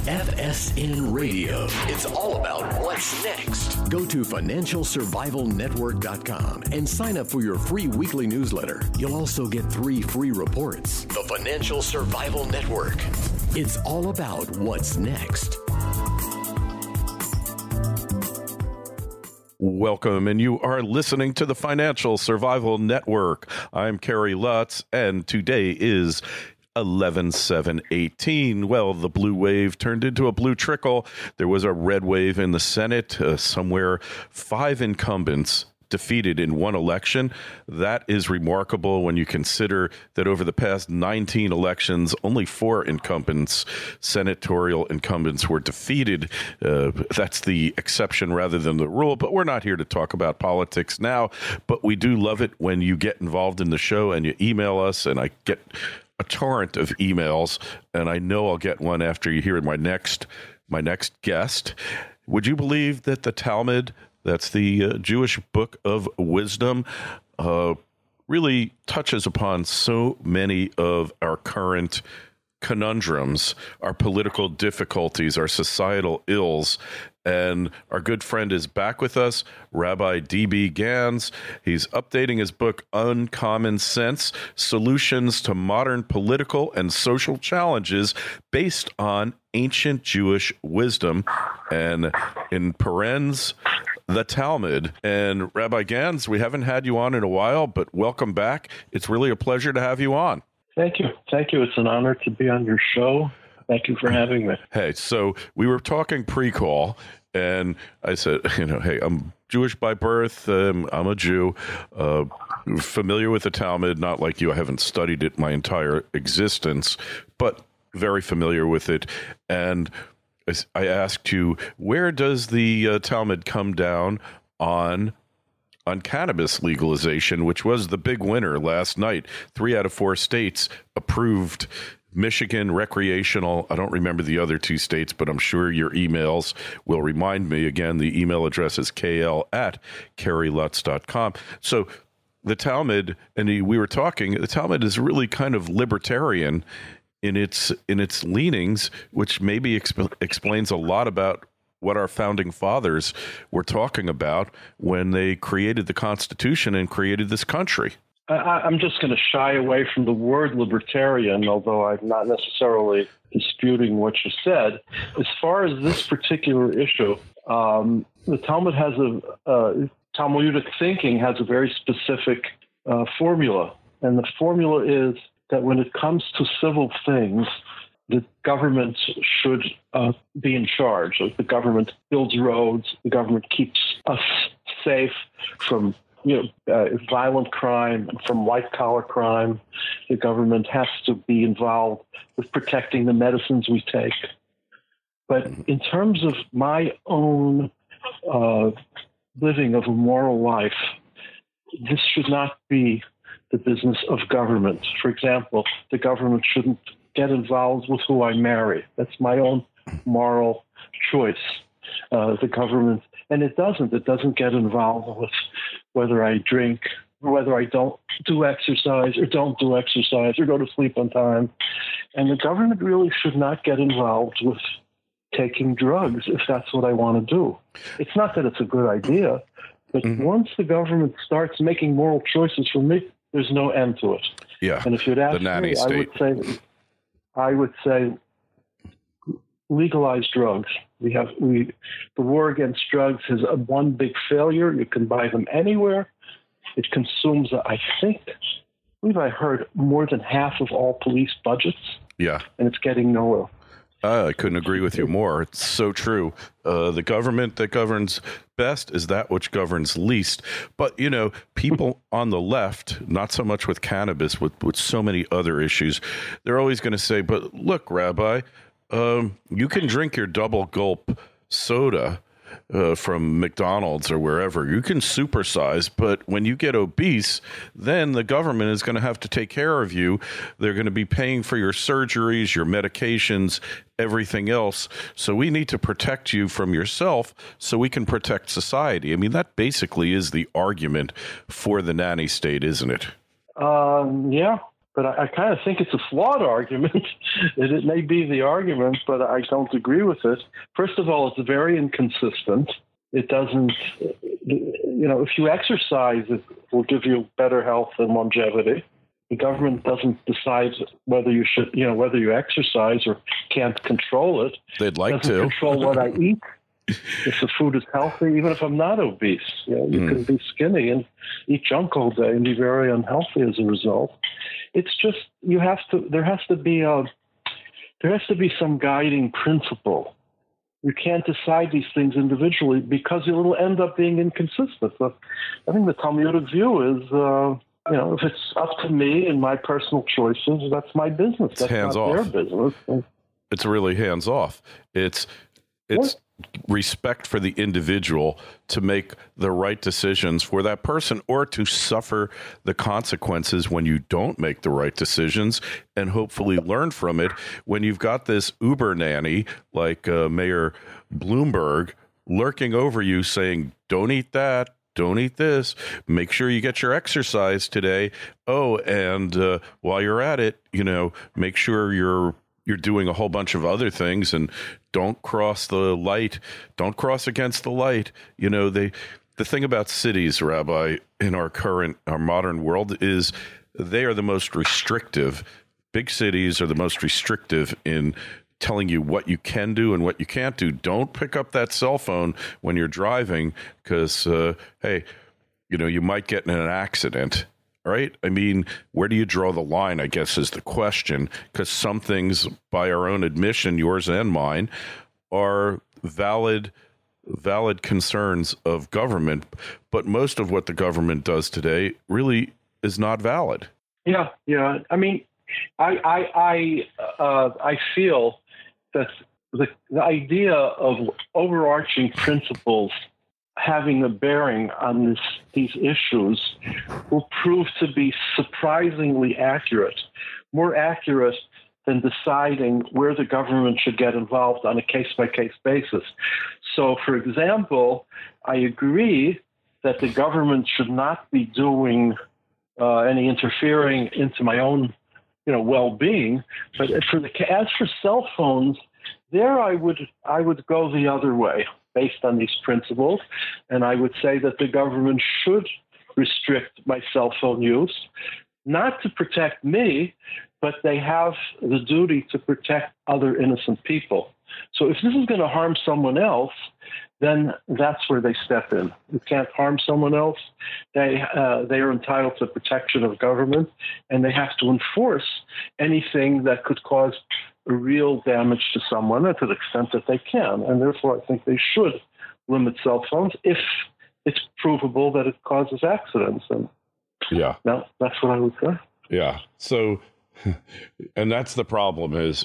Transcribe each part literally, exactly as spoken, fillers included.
F S N Radio. It's all about what's next. Go to financial survival network dot com and sign up for your free weekly newsletter. You'll also get three free reports. The Financial Survival Network. It's all about what's next. Welcome, and you are listening to the Financial Survival Network. I'm Kerry Lutz, and today is eleven seven eighteen. Well, the blue wave turned into a blue trickle. There was a red wave in the Senate, uh, somewhere five incumbents defeated in one election. That is remarkable when you consider that over the past nineteen elections, only four incumbents, senatorial incumbents, were defeated. Uh, that's the exception rather than the rule, but we're not here to talk about politics now. But we do love it when you get involved in the show and you email us, and I get a torrent of emails, and I know I'll get one after you hear my next, my next guest. Would you believe that the Talmud, that's the uh, Jewish book of wisdom, uh, really touches upon so many of our current conundrums, our political difficulties, our societal ills. And our good friend is back with us, Rabbi D B Gans. He's updating his book, Uncommon Sense, Solutions to Modern Political and Social Challenges Based on Ancient Jewish Wisdom, and in parens, the Talmud. And Rabbi Gans, we haven't had you on in a while, but welcome back. It's really a pleasure to have you on. Thank you. Thank you. It's an honor to be on your show. Thank you for having me. Hey, so we were talking pre-call, and I said, you know, hey, I'm Jewish by birth. Um, I'm a Jew, uh, familiar with the Talmud, not like you. I haven't studied it my entire existence, but very familiar with it. And I asked you, where does the uh, Talmud come down on on cannabis legalization, which was the big winner last night? Three out of four states approved Michigan recreational. I don't remember the other two states, but I'm sure your emails will remind me. Again, the email address is k l at kerry lutz dot com. So the Talmud, and we were talking, the Talmud is really kind of libertarian in its in its leanings, which maybe exp- explains a lot about what our founding fathers were talking about when they created the Constitution and created this country. I, I'm just going to shy away from the word libertarian, although I'm not necessarily disputing what you said. As far as this particular issue, um, the Talmud has a uh, Talmudic thinking has a very specific uh, formula, and the formula is that when it comes to civil things, the government should uh, be in charge. Like the government builds roads, the government keeps us safe from you know, uh, violent crime and from white-collar crime. The government has to be involved with protecting the medicines we take. But in terms of my own uh, living of a moral life, this should not be the business of government. For example, the government shouldn't get involved with who I marry. That's my own moral choice. Uh, the government, and it doesn't, it doesn't get involved with whether I drink, whether I don't do exercise or don't do exercise or go to sleep on time. And the government really should not get involved with taking drugs if that's what I want to do. It's not that it's a good idea, but mm-hmm. once the government starts making moral choices for me, there's no end to it. Yeah, and if you'd ask me, state. I would say, I would say, legalize drugs. We have we the war against drugs is a one big failure. You can buy them anywhere. It consumes, I think, I believe I heard more than half of all police budgets. Yeah, and it's getting nowhere. Uh, I couldn't agree with you more. It's so true. Uh, the government that governs best is that which governs least. But, you know, people on the left, not so much with cannabis, with, with so many other issues, they're always going to say, but look, Rabbi, um, you can drink your double gulp soda uh, from McDonald's or wherever. You can supersize, but when you get obese, then the government is going to have to take care of you. They're going to be paying for your surgeries, your medications, everything else. So we need to protect you from yourself so we can protect society. I mean, that basically is the argument for the nanny state, isn't it? Um, yeah, but I, I kind of think it's a flawed argument. it, it may be the argument, but I don't agree with it. First of all, it's very inconsistent. It doesn't, you know, if you exercise, it will give you better health and longevity. The government doesn't decide whether you should, you know, whether you exercise or can't control it. They'd like it doesn't to control what I eat. If the food is healthy, even if I'm not obese, you know, you mm. can be skinny and eat junk all day and be very unhealthy as a result. It's just you have to. There has to be a. There has to be some guiding principle. You can't decide these things individually because it'll end up being inconsistent. So I think the Talmudic view is, uh, you know, if it's up to me and my personal choices, that's my business. That's hands not off. their business. It's really hands off. It's it's. What? Respect for the individual to make the right decisions for that person or to suffer the consequences when you don't make the right decisions and hopefully learn from it. When you've got this Uber nanny like uh, Mayor Bloomberg lurking over you saying, don't eat that, don't eat this, make sure you get your exercise today. Oh, and uh, while you're at it, you know, make sure you're you're doing a whole bunch of other things and don't cross the light. Don't cross against the light. You know, they, the thing about cities, Rabbi, in our current, our modern world is they are the most restrictive. Big cities are the most restrictive in telling you what you can do and what you can't do. Don't pick up that cell phone when you're driving because, uh, hey, you know, you might get in an accident. Right? I mean, where do you draw the line, I guess, is the question, because some things, by our own admission, yours and mine, are valid, valid concerns of government. But most of what the government does today really is not valid. Yeah, yeah. I mean, I, I, I, uh, I feel that the, the idea of overarching principles having a bearing on this, these issues will prove to be surprisingly accurate, more accurate than deciding where the government should get involved on a case-by-case basis. So, for example, I agree that the government should not be doing uh, any interfering into my own, you know, well-being. But for the as for cell phones, there I would I would go the other way, based on these principles, and I would say that the government should restrict my cell phone use, not to protect me, but they have the duty to protect other innocent people. So if this is going to harm someone else, then that's where they step in. You can't harm someone else. They uh, they are entitled to protection of government, and they have to enforce anything that could cause real damage to someone to the extent that they can. And therefore, I think they should limit cell phones if it's provable that it causes accidents. And yeah, no, that's what I would say. Yeah. So, and that's the problem is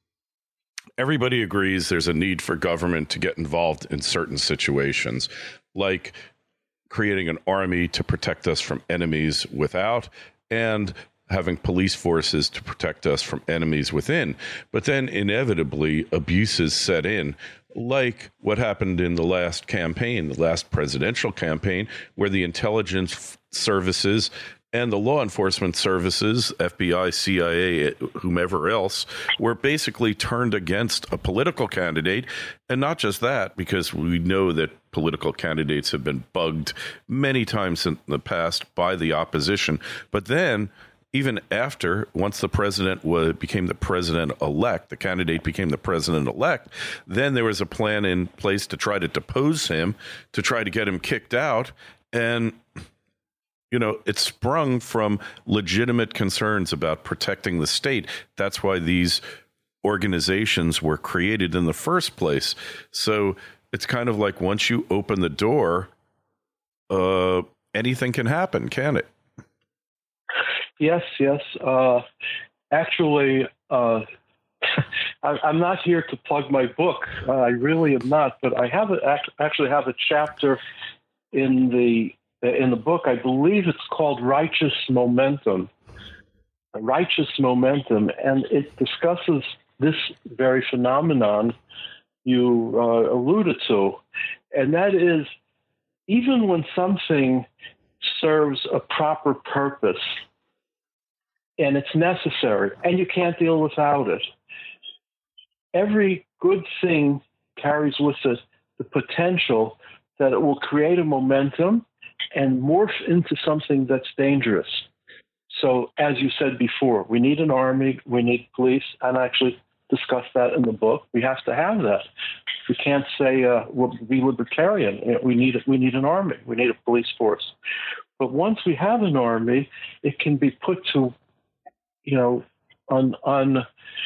everybody agrees there's a need for government to get involved in certain situations, like creating an army to protect us from enemies without and having police forces to protect us from enemies within. But then inevitably abuses set in, like what happened in the last campaign, the last presidential campaign, where the intelligence services and the law enforcement services, F B I, C I A, whomever else, were basically turned against a political candidate. And not just that, because we know that political candidates have been bugged many times in the past by the opposition. But then, even after, once the president was, became the president-elect, the candidate became the president-elect, then there was a plan in place to try to depose him, to try to get him kicked out. And, you know, it sprung from legitimate concerns about protecting the state. That's why these organizations were created in the first place. So it's kind of like once you open the door, uh, anything can happen, can it? Yes, yes. Uh, actually, uh, I, I'm not here to plug my book. Uh, I really am not. But I have a, actually have a chapter in the in the book. I believe it's called Righteous Momentum. Righteous Momentum, and it discusses this very phenomenon you uh, alluded to, and that is even when something serves a proper purpose, and it's necessary, and you can't deal without it. Every good thing carries with it the potential that it will create a momentum and morph into something that's dangerous. So, as you said before, we need an army, we need police, and I actually discussed that in the book. We have to have that. We can't say uh, we'll be libertarian. We need we need an army. We need a police force. But once we have an army, it can be put to, you know, un, un,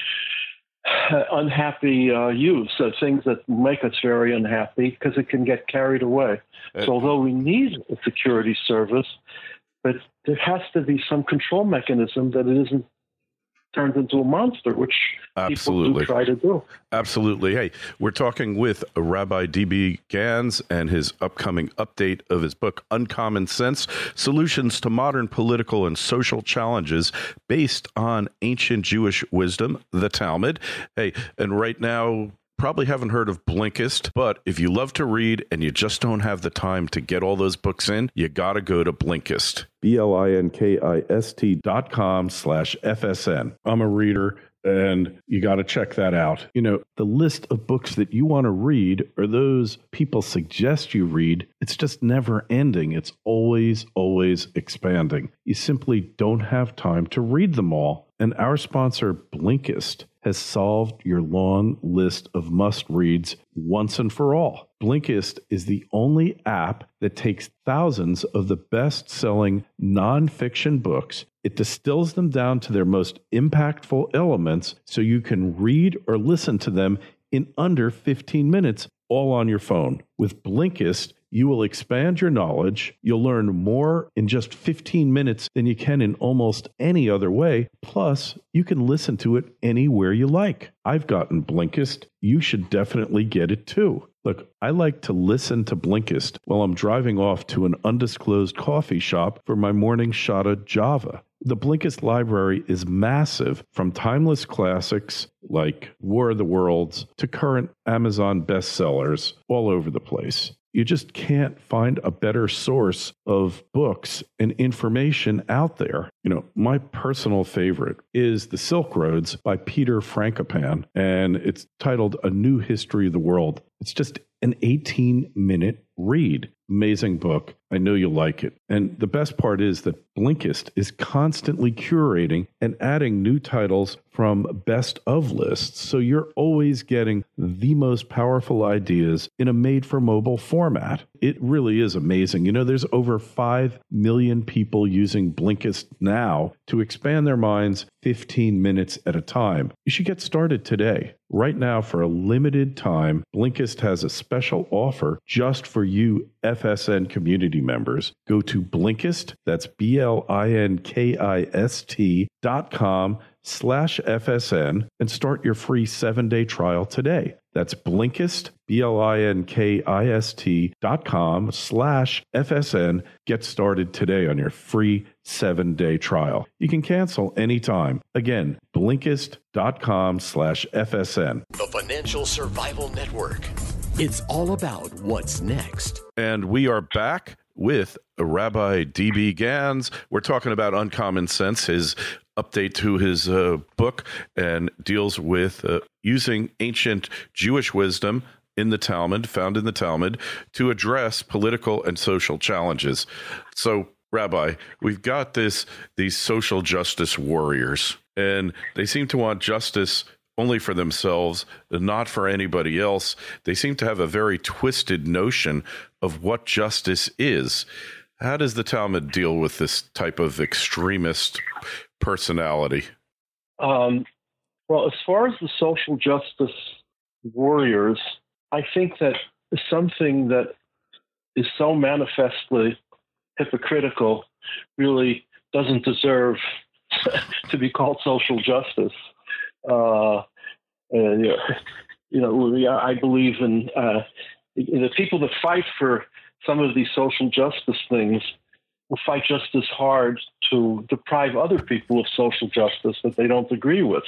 unhappy uh, use, so things that make us very unhappy because it can get carried away. So although we need a security service, but there has to be some control mechanism that it isn't turned into a monster, which Absolutely. people do try to do. Absolutely. Hey, we're talking with Rabbi D B Gans and his upcoming update of his book, Uncommon Sense, Solutions to Modern Political and Social Challenges based on Ancient Jewish Wisdom, the Talmud. Hey, and right now, probably haven't heard of Blinkist, but if you love to read and you just don't have the time to get all those books in, you got to go to Blinkist. B L I N K I S T dot com slash F S N. I'm a reader, and you got to check that out. You know, the list of books that you want to read or those people suggest you read, it's just never ending. It's always, always expanding. You simply don't have time to read them all. And our sponsor, Blinkist, has solved your long list of must-reads once and for all. Blinkist is the only app that takes thousands of the best-selling nonfiction books. It distills them down to their most impactful elements so you can read or listen to them in under fifteen minutes, all on your phone. With Blinkist, you will expand your knowledge. You'll learn more in just fifteen minutes than you can in almost any other way. Plus, you can listen to it anywhere you like. I've gotten Blinkist. You should definitely get it too. Look, I like to listen to Blinkist while I'm driving off to an undisclosed coffee shop for my morning shot of Java. The Blinkist library is massive, from timeless classics like War of the Worlds to current Amazon bestsellers all over the place. You just can't find a better source of books and information out there. You know, my personal favorite is The Silk Roads by Peter Frankopan, and it's titled A New History of the World. It's just an eighteen-minute read. Amazing book. I know you'll like it. And the best part is that Blinkist is constantly curating and adding new titles from best of lists, so you're always getting the most powerful ideas in a made-for-mobile format. It really is amazing. You know, there's over five million people using Blinkist now to expand their minds fifteen minutes at a time. You should get started today. Right now, for a limited time, Blinkist has a special offer just for you F S N community members. Go to Blinkist, that's B L I N K I S T dot com slash F S N, and start your free seven-day trial today. That's Blinkist, B L I N K I S T dot com slash F S N. Get started today on your free seven-day trial. You can cancel anytime. Again, Blinkist dot com slash F S N. The Financial Survival Network. It's all about what's next. And we are back with Rabbi D B Gans. We're talking about Uncommon Sense, his update to his uh, book, and deals with uh, using ancient Jewish wisdom in the Talmud, found in the Talmud, to address political and social challenges. So, Rabbi, we've got this these social justice warriors, and they seem to want justice only for themselves, not for anybody else. They seem to have a very twisted notion of what justice is. How does the Talmud deal with this type of extremist personality? Um, well, as far as the social justice warriors, I think that something that is so manifestly hypocritical really doesn't deserve to be called social justice. Uh, and, you know, I believe in, uh, in the people that fight for some of these social justice things will fight just as hard to deprive other people of social justice that they don't agree with.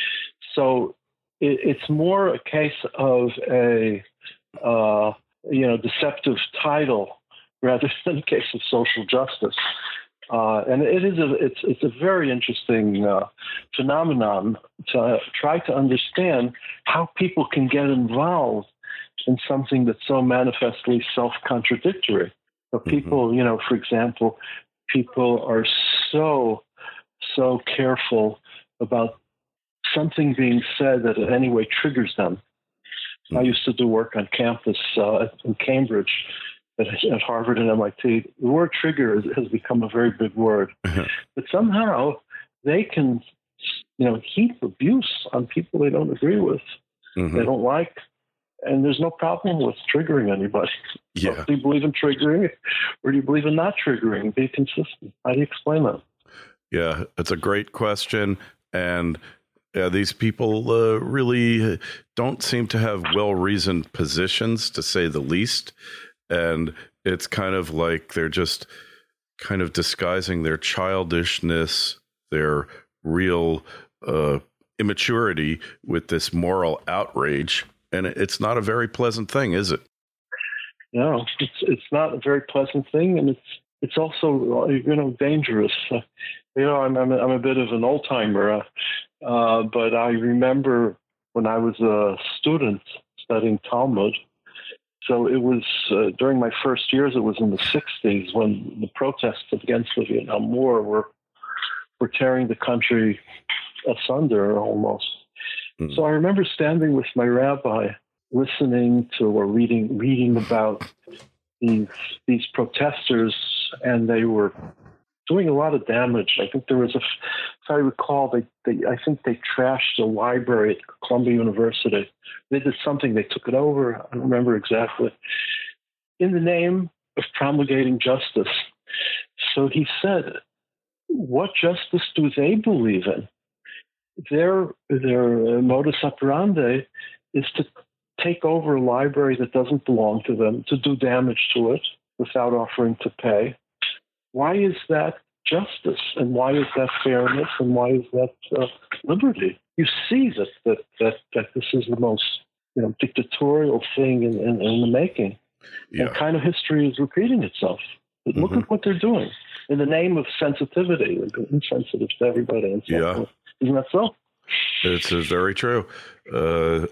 So it, it's more a case of a, uh, you know, deceptive title rather than a case of social justice. Uh, and it is a it's it's a very interesting uh, phenomenon to uh, try to understand how people can get involved in something that's so manifestly self-contradictory. So people, mm-hmm. you know, for example, people are so so careful about something being said that in any way triggers them. Mm-hmm. I used to do work on campus uh, in Cambridge. At, at Harvard and M I T, the word trigger has become a very big word. Mm-hmm. But somehow they can, you know, heap abuse on people they don't agree with, mm-hmm. they don't like, and there's no problem with triggering anybody. Yeah. So do you believe in triggering, or do you believe in not triggering? Be consistent. How do you explain that? Yeah, it's a great question, and yeah, these people uh, really don't seem to have well-reasoned positions, to say the least. And it's kind of like they're just kind of disguising their childishness, their real uh, immaturity with this moral outrage. And it's not a very pleasant thing, is it? No, it's it's not a very pleasant thing. And it's it's also, you know, dangerous. Uh, you know, I'm, I'm, a, I'm a bit of an old timer, uh, uh, but I remember when I was a student studying Talmud. So it was uh, during my first years, it was in the sixties when the protests against the Vietnam War were were tearing the country asunder almost. Mm. So I remember standing with my rabbi, listening to or reading reading about these these protesters, and they were doing a lot of damage. I think there was a, if I recall, they, they I think they trashed a library at Columbia University. They did something, they took it over, I don't remember exactly, in the name of promulgating justice. So he said, what justice do they believe in? Their, their modus operandi is to take over a library that doesn't belong to them, to do damage to it without offering to pay. Why is that justice, and why is that fairness, and why is that uh, liberty? You see that that that, that this is the most, you know, dictatorial thing in, in, in the making. Yeah. And kind of history is repeating itself. But mm-hmm. look at what they're doing in the name of sensitivity. They're insensitive to everybody and so yeah. forth. Isn't that so? It's uh, very true. Uh,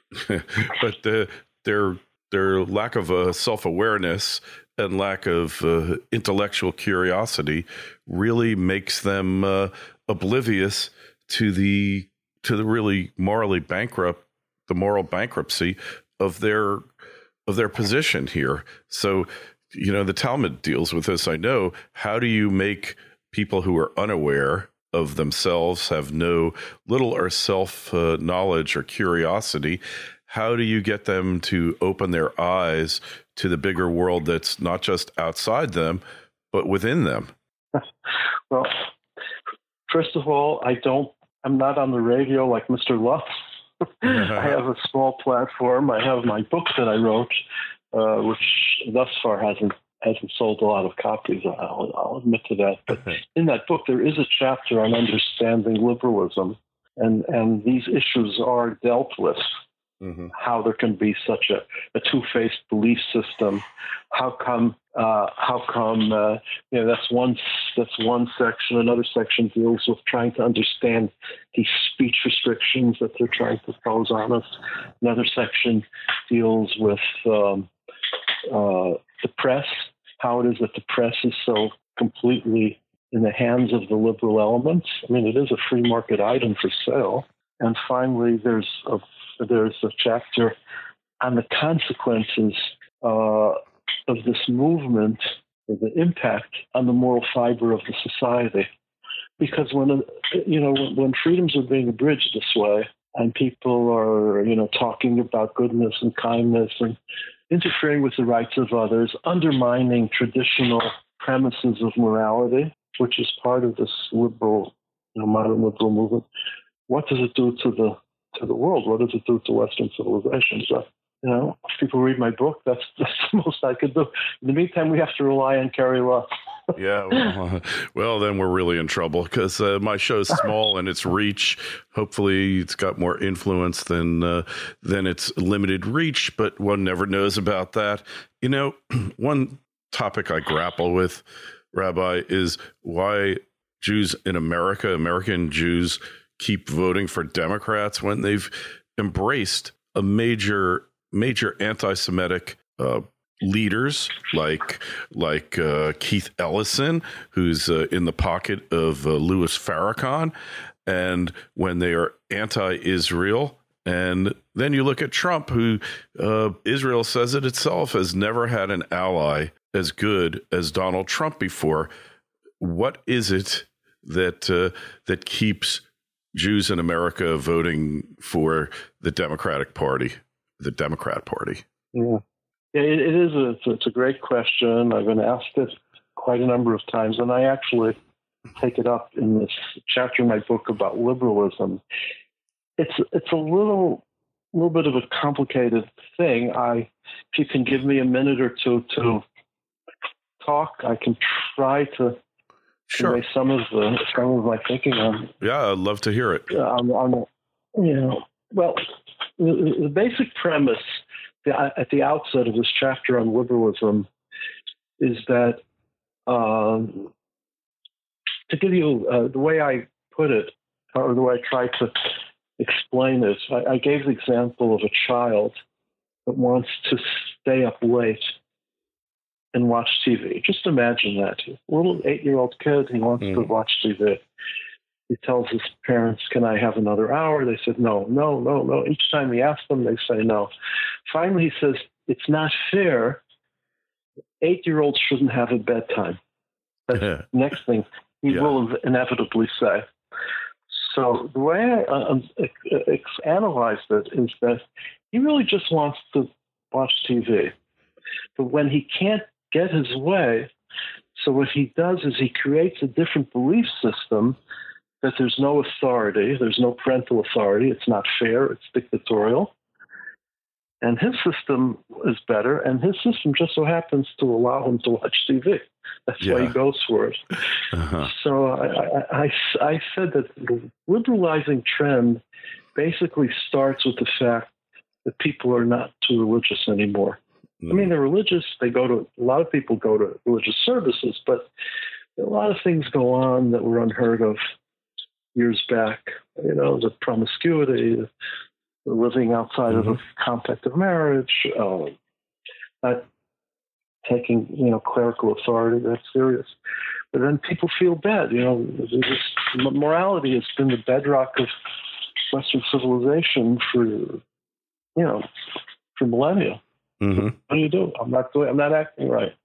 but the, their their lack of uh, self-awareness and lack of uh, intellectual curiosity really makes them uh, oblivious to the to the really morally bankrupt, the moral bankruptcy of their of their position here. So, you know, the Talmud deals with this. I know. How do you make people who are unaware of themselves, have no little or self uh, knowledge or curiosity? How do you get them to open their eyes to the bigger world that's not just outside them, but within them? Well, first of all, I don't, I'm not on the radio like Mister Lutz. I have a small platform. I have my book that I wrote, uh, which thus far hasn't hasn't sold a lot of copies. I'll, I'll admit to that. But in that book, there is a chapter on understanding liberalism, and, and these issues are dealt with. Mm-hmm. How there can be such a, a two-faced belief system. How come? Uh, how come? Uh, you know, that's one. That's one section. Another section deals with trying to understand these speech restrictions that they're trying to impose on us. Another section deals with um, uh, the press. How it is that the press is so completely in the hands of the liberal elements. I mean, it is a free market item for sale. And finally, there's a There's a chapter on the consequences uh, of this movement, or the impact on the moral fiber of the society. Because when you know when, when freedoms are being abridged this way, and people are you know talking about goodness and kindness and interfering with the rights of others, undermining traditional premises of morality, which is part of this liberal, you know, modern liberal movement, what does it do to the to the world? What does it do to Western civilization? So, you know, if people read my book, that's, that's the most I could do. In the meantime, we have to rely on Kerry Lutz. Yeah, well, well, then we're really in trouble because uh, my show's small and its reach, hopefully it's got more influence than uh, than its limited reach, but one never knows about that. You know, one topic I grapple with Rabbi, is why Jews in America, American Jews, keep voting for Democrats when they've embraced a major, major anti-Semitic uh, leaders like like uh, Keith Ellison, who's uh, in the pocket of uh, Louis Farrakhan, and when they are anti-Israel. And then you look at Trump, who uh, Israel says it itself has never had an ally as good as Donald Trump before. What is it that uh, that keeps Jews in America voting for the Democratic Party, the Democrat Party? Yeah, yeah it, it is. A, it's a great question. I've been asked it quite a number of times, and I actually take it up in this chapter in my book about liberalism. It's it's a little little bit of a complicated thing. I, if you can give me a minute or two to talk, I can try to Sure. convey some of the some of my thinking on. Yeah, I'd love to hear it. On, on you know, well, the, the basic premise at the outset of this chapter on liberalism is that, um, to give you uh, the way I put it, or the way I try to explain it, I, I gave the example of a child that wants to stay up late and watch T V. Just imagine that. A little eight-year-old kid, he wants mm. to watch T V. He tells his parents, can I have another hour? They said, no, no, no, no. Each time he asks them, they say no. Finally, he says, it's not fair. Eight-year-olds shouldn't have a bedtime. That's the next thing he yeah. will inevitably say. So the way I uh, uh, analyzed it is that he really just wants to watch T V. But when he can't get his way, so what he does is he creates a different belief system that there's no authority, there's no parental authority, it's not fair, it's dictatorial. And his system is better, and his system just so happens to allow him to watch T V. That's yeah. why he goes for it. Uh-huh. So I, I, I, I said that the liberalizing trend basically starts with the fact that people are not too religious anymore. Mm. I mean, they're religious. They go to, a lot of people go to religious services, but a lot of things go on that were unheard of years back. You know, the promiscuity, the living outside mm-hmm. of the compact of marriage, uh, not taking, you know, clerical authority that serious. But then people feel bad. You know, this, morality has been the bedrock of Western civilization for, you know, for millennia. Mm-hmm. What do you do? I'm not doing. I'm not acting right.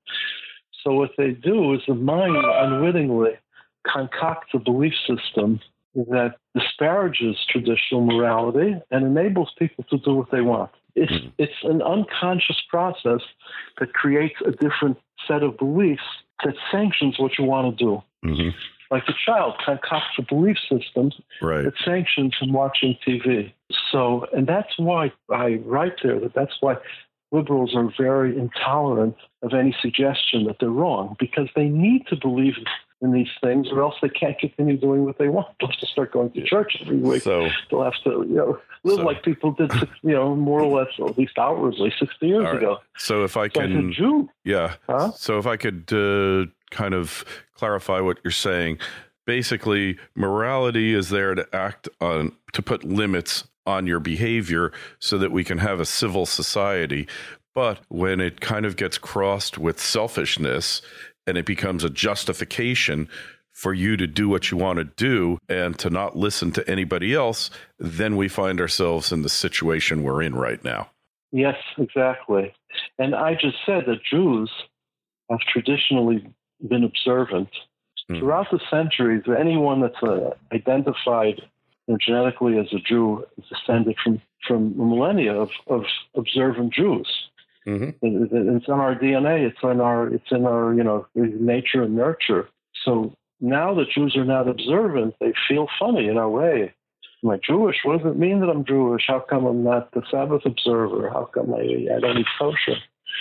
So what they do is the mind unwittingly concocts a belief system that disparages traditional morality and enables people to do what they want. It's mm-hmm. it's an unconscious process that creates a different set of beliefs that sanctions what you want to do. Mm-hmm. Like a child concocts a belief system right. that sanctions him watching T V. So, and that's why I write there that that's why liberals are very intolerant of any suggestion that they're wrong, because they need to believe in these things, or else they can't continue doing what they want. They'll have to start going to church every week. So, they'll have to, you know, live so, like people did, you know, more or less, or at least outwardly, sixty years right. ago. So if I so can, as a Jew, yeah. Huh? So if I could uh, kind of clarify what you're saying, basically, morality is there to act on, to put limits on your behavior so that we can have a civil society. But when it kind of gets crossed with selfishness and it becomes a justification for you to do what you want to do and to not listen to anybody else, then we find ourselves in the situation we're in right now. Yes, exactly. And I just said that Jews have traditionally been observant. Mm. Throughout the centuries, anyone that's uh, identified genetically as a Jew is descended from, from millennia of, of observant Jews. Mm-hmm. It's in our D N A. It's in our, it's in our, you know, nature and nurture. So now that Jews are not observant, they feel funny in a way. Am I Jewish? What does it mean that I'm Jewish? How come I'm not the Sabbath observer? How come I, I don't eat kosher?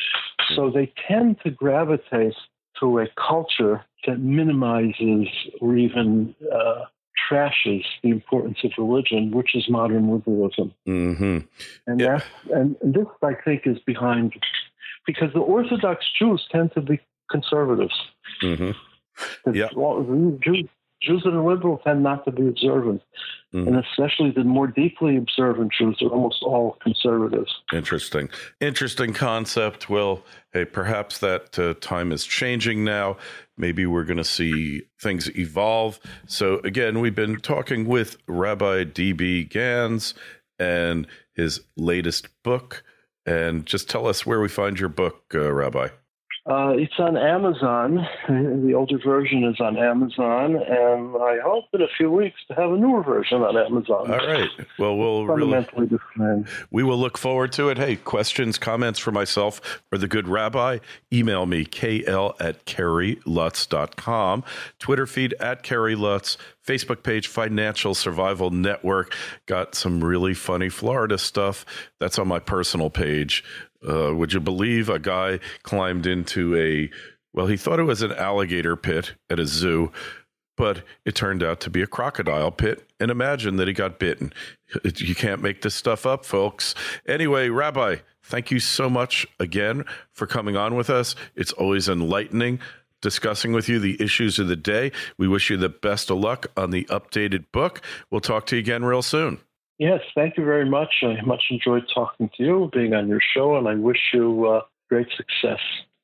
So they tend to gravitate to a culture that minimizes or even uh, trashes the importance of religion, which is modern liberalism. Mm-hmm. And, yeah. and, and this, I think, is behind, because the Orthodox Jews tend to be conservatives. Mm-hmm. Yeah. Jews, Jews that are liberal tend not to be observant. Mm. And especially the more deeply observant Jews are almost all conservatives. Interesting. Interesting concept. Well, hey, perhaps that uh, time is changing now. Maybe we're going to see things evolve. So again, we've been talking with Rabbi D B Gans and his latest book. And just tell us where we find your book, uh, Rabbi. Uh, it's on Amazon. The older version is on Amazon, and I hope in a few weeks to have a newer version on Amazon. All right. Well, we'll fundamentally really, different. We will look forward to it. Hey, questions, comments for myself or the good Rabbi, email me, kl at kerry lutz dot com, Twitter feed at Kerry Lutz, Facebook page, Financial Survival Network. Got some really funny Florida stuff. That's on my personal page. Uh, would you believe a guy climbed into a, well, he thought it was an alligator pit at a zoo, but it turned out to be a crocodile pit. And imagine that he got bitten. You can't make this stuff up, folks. Anyway, Rabbi, thank you so much again for coming on with us. It's always enlightening discussing with you the issues of the day. We wish you the best of luck on the updated book. We'll talk to you again real soon. Yes, thank you very much. I much enjoyed talking to you, being on your show, and I wish you uh, great success.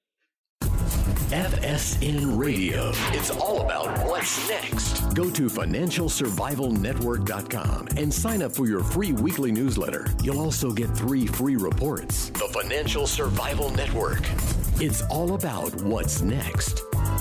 F S N Radio. It's all about what's next. Go to financial survival network dot com and sign up for your free weekly newsletter. You'll also get three free reports. The Financial Survival Network. It's all about what's next.